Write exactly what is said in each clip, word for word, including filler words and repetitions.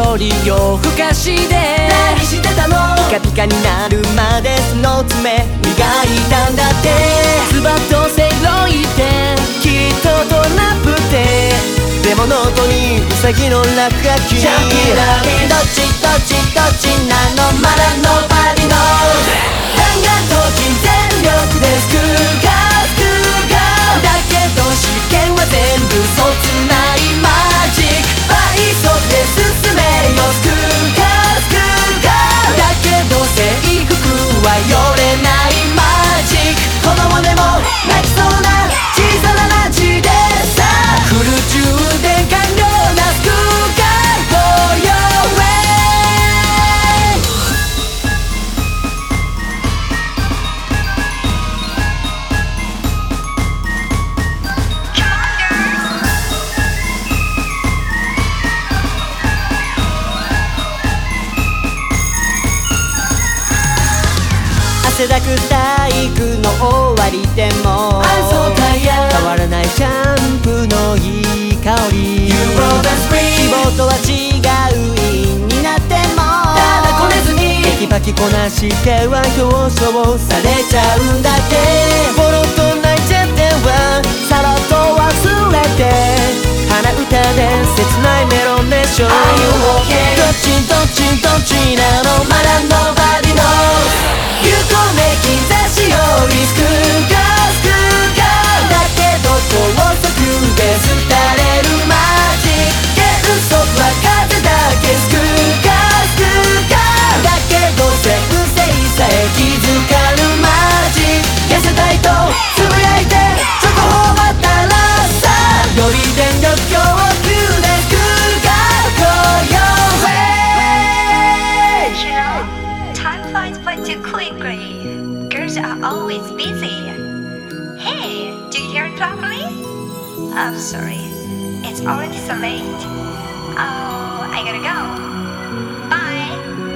より夜更かしで何してたの？ ピカピカになるまでその爪磨いたんだって。ズバッとせいろいてきっとトラップってでもノートにウサギの落書き。 シャキラリどっちどっちどっちなのまだノーバディの弾丸時全力で救うか救うかだけど試験は全部そつないマジック倍速で進めよ救うか救うかだけど制服は寄れないマジック子供でも泣きそうな小さな街でさフル充電完了な救うか Go your way。 汗だく体育の終わりでも I'm so tired 変わらないシャンプーのいい香り You blow the spring 希望とは違う陰になってもただこねずにテキパキこなしては表彰されちゃうんだってボロッと泣いちゃってはさらっと忘れて鼻歌で切ないメロンでしょ Are you okay？ どっちどっちどっちなのまだ Nobody knows 有効め兆しより救うか救うかだけど高速で廃れるマジック減速は風だけ救うか救うかだけど先生さえ気づかぬマジック痩せたいとつぶやいてチョコ頬張ったらさより電力供給で救うか Go your way。 You know, time flies by too quickly. Girls are always busy. Hey, do you hear properly? I'm sorry, it's already so late. Oh, I gotta go. Bye.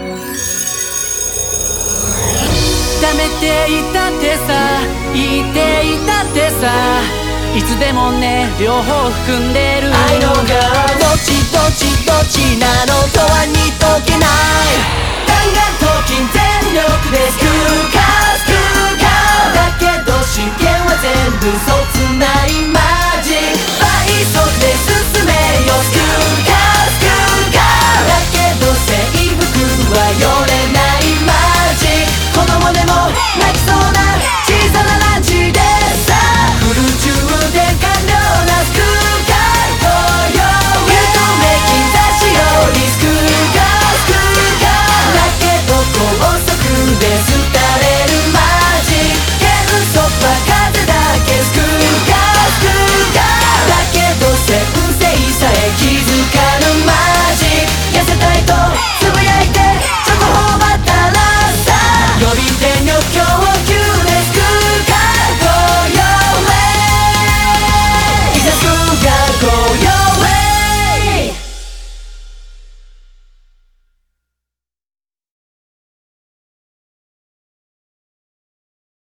ダメって言ったってさ言っていたってさいつでもね両方含んでる I know girl どっちどっちどっち